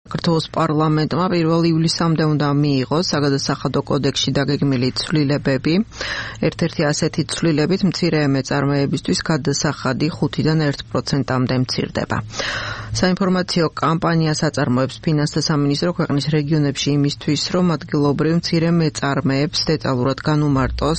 საქართველოს პარლამენტმა 1 ივლისამდე უნდა მიიღოს საგადასახადო კოდექსში დაგეგმილი ცვლილებები. ერთ-ერთი ასეთი ცვლილებით მცირე მეწარმეებისთვის გადასახადი 5-დან 1%-მდე მცირდება. საინფორმაციო კამპანიას აწარმოებს ფინანსთა სამინისტრო ქვეყნის რეგიონებში იმისთვის, რომ ადგილობრივ მცირე მეწარმეებს დეტალურად განუმარტოს,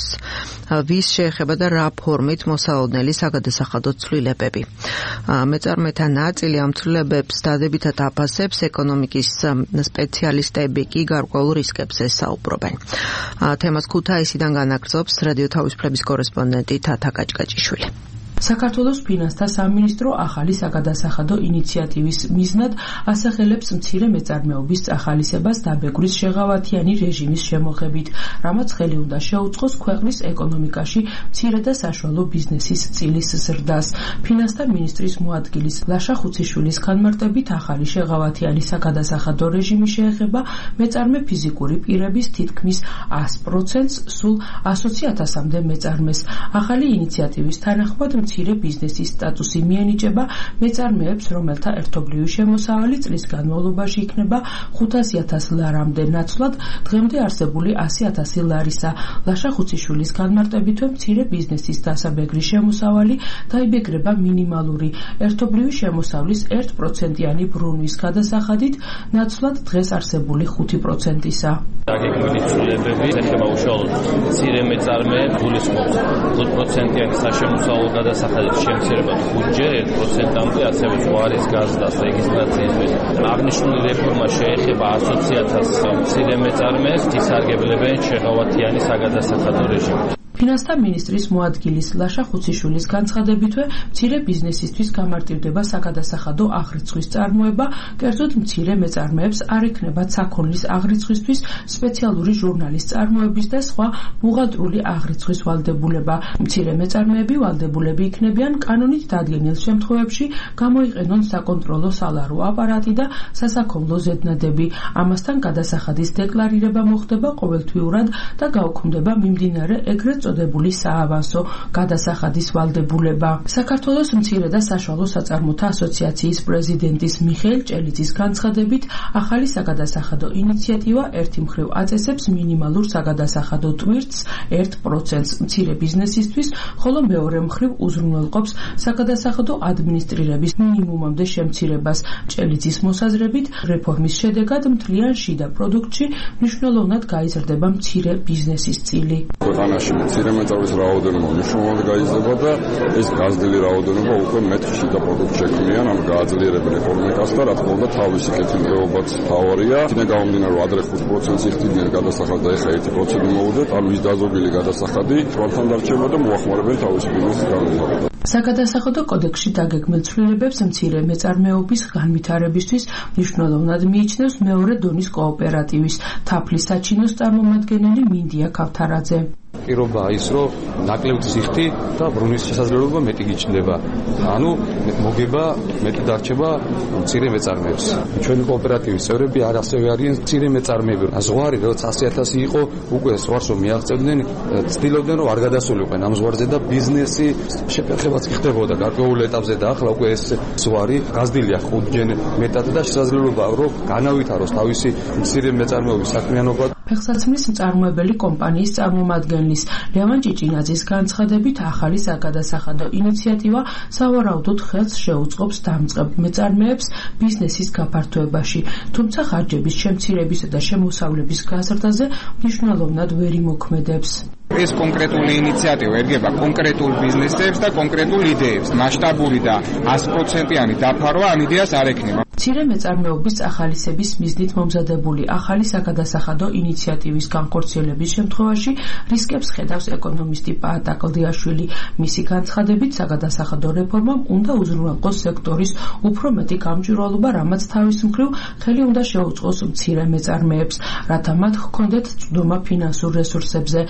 ვის შეეხება და რა ფორმით მოსალოდნელი საგადასახადო ცვლილებები. მეწარმეთა ნაწილი ამ ცვლილებებს დადებითად აფასებს, ეკონომიკის სპეციალისტები კი გარკვეულ რისკებზე საუბრობენ. თემას ქუთაისიდან განაგრძობს რადიო თავისუფლების კორესპონდენტი თათა კაჭკაჭიშვილი. საქართველოს ფინანსთა სამინისტრო ახალი საგადასახადო ინიციატივის მიზნად ასახელებს მცირე მეწარმეობის წახალისებას დაბეგვრის შეღავათიანი რეჟიმის შემოღებით, რამაც ხელი უნდა შეუწყოს ქვეყნის ეკონომიკაში მცირე და საშუალო ბიზნესის წილის ზრდას. ფინანსთა მინისტრის მოადგილის ლაშა ხუციშვილის განმარტებით ახალი შეღავათიანი საგადასახადო რეჟიმი შეეხება მეწარმე ფიზიკური პირების თითქმის 100%-ს, სულ 120,000-მდე მეწარმეს. ახალი ინიციატივის თანახმად მცირე ბიზნესის სტატუსი მიენიჭება მეწარმეებს, რომელთა ერთობლივი შემოსავალი წლის განმავლობაში იქნება 500,000 ლარამდე ნაცვლად დღემდე არსებული 100,000 ლარისა. ლაშა ხუციშვილის განმარტებითვე მცირე ბიზნესის დასაბეგრი შემოსავალი დაიბეგრება მინიმალური ერთობლივი შემოსავლის 1%-იანი ბრუნვის გადასახადით ნაცვლად დღეს არსებული 5%-ისა. დაგეგმილი ცვლილებები ეხება უშუალოდ მცირე მეწარმეებს, გულისხმობს 5%-იანი საშემოსავლო გადასახადით შემცირება 5-ჯერ 1%-მდე, ასევე ზღვარის გაზდას რეგისტრაციისთვის. აღნიშნული რეფორმა შეეხება 120,000 მცირე მეწარმეებს, ისარგებლებენ შეღავათიანი საგადასახადო რეჟიმით. ფინანსთა მინისტრის მოადგილის ლაშა ხუციშვილის განცხადებითვე მცირე ბიზნესისთვის გამარტივდება საგადასახადო აღრიცხვის წარმოება, კერძოდ მცირე მეწარმეებს არ ექნებათ საქონლის აღრიცხვისთვის სპეციალური ჟურნალის წარმოების და სხვა ბუღალტრული აღრიცხვის ვალდებულება. მცირე მეწარმეები ვალდებულები იქნებიან კანონით დადგენილ შემთხვევებში გამოიყენონ საკონტროლო სალარო აპარატი და სასაქონლო ზედნადები. ამასთან გადასახადის დეკლარირება მოხდება ყოველთვიურად და გაუქმდება მიმდინარე ეგრეთ წოდებული საავანსო გადასახადის ვალდებულება. საქართველოს მცირე და საშუალო საწარმოთა ასოციაციის პრეზიდენტის მიხეილ ჭელიძის განცხადებით, ახალი საგადასახადო ინიციატივა ერთი მხრივ აწესებს მინიმალურ საგადასახადო ტვირთს 1%-ს მცირე ბიზნესისთვის, ხოლო მეორე მხრივ უზრუნველყოფს საგადასახადო ადმინისტრირების მინიმუმამდე შემცირებას. ჭელიძის მოსაზრებით, რეფორმის შედეგად მთლიან შიდა პროდუქტში მნიშვნელოვნად გაიზრდება მცირე ბიზნესის წილი. მცირე მეწარმეების რაოდენობა მნიშვნელოვნად გაიზრდება და ეს გაზრდილი რაოდენობა უკვე მეტ შიდა პროდუქტს შექმნიან, ანუ გააძლიერებენ ეკონომიკას და რა თქმა უნდა თავისი კეთილდღეობაც თავარია. იქიდან გამომდინარე, რომ ადრე 5%-ს იხდიდნენ გადასახადს და ეხლა 1%-ი მოუძებთ, ანუ ის დაზოგილი გადასახადი თვალთან დარჩება და მოახმარებენ თავისი ბიზნესის განვითარებას. საგადასახადო კოდექსში დაგეგმილ ცვლილებებს მცირე მეწარმეობის განვითარებისთვის მნიშვნელოვნად მიიჩნევს მეორე დონის კოოპერატივის თაფლის საჩინოს წარმომადგენელი მინდია ქავთარაძე. პირობა ის, რომ ნაკლებ ზიხტი და ბრუნის შესაძლებლობა მეტი გიჩნდება. ანუ მოგება მეტი დარჩება მცირე მეწარმეებს. ჩვენი კოოპერატივის წევრები არ ასევე არიან მცირე მეწარმეები. ზღვარი როცა 100,000 იყო, უკვე ზღვარს რომ მიაღწევდნენ, ცდილობდნენ რომ არ გადასულიყვნენ ამ ზღვარზე და ბიზნესი შეფერხებაც ხდებოდა გარკვეულ ეტაპზე და ახლა უკვე ეს ზღვარი გაზრდილია 5-ჯერ მეტად და შესაძლებლობა რომ განავითაროს თავისი მცირე მეწარმეობის საქმიანობა. ფეხსაცმლის მწარმოებელი კომპანიის წარმომადგენლის ლევან ჭიჭინაძის განცხადებით, ახალი საგადასახადო ინიციატივა სავარაუდოდ ხელს შეუწყობს დამწყებ მეწარმეებს ბიზნესის გაფართოებაში, თუმცა ხარჯების შემცირებისა და შემოსავლების გაზრდაზე მნიშვნელოვნად ვერ იმოქმედებს. ეს კონკრეტული ინიციატივა ერგება კონკრეტულ ბიზნესებს და კონკრეტულ იდეებს. მასშტაბური და 100%-იანი დაფარვა ამ იდეას არ ექნება. მცირე მეწარმეობის წახალისების მიზნით მომზადებული ახალი საგადასახადო ინიციატივის განხორციელების შემთხვევაში რისკებს ხედავს ეკონომისტი პაატა კლდიაშვილი. მისი განცხადებით, საგადასახადო რეფორმამ უნდა უზრუნველყოს სექტორის უფრო მეტი გამჭვირვალობა, რამაც თავის მხრივ ხელი უნდა შეუწყოს მცირე მეწარმეებს, რათა მათ ჰქონდეთ წვდომა ფინანსურ რესურსებზე. პაატა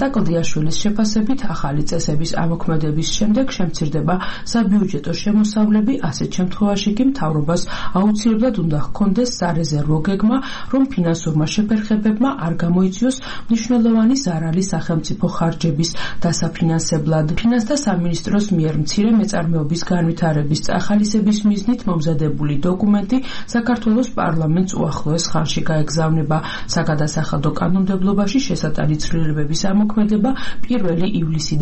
სალატა კლდიაშვილის შეფასებით ახალი წესების ამოქმედების შემდეგ შემცირდება საბიუჯეტო შემოსავლები, ასეთ შემთხვევაში კი მთავრობას აუცილებლად უნდა ჰქონდეს სარეზერვო გეგმა, რომ ფინანსურმა შეფერხებებმა არ გამოიწვიოს მნიშვნელოვანი ზარალი სახელმწიფო ხარჯების დასაფინანსებლად. ფინანსთა სამინისტროს მიერ მცირე მეწარმეობის განვითარების წახალისების მიზნით მომზადებული დოკუმენტი საქართველოს პარლამენტს უახლოეს ხანში გაეგზავნება. საგადასახადო კანონმდებლობაში შესატანი ცვლილებების ამოქმედება 1 ივლისიდან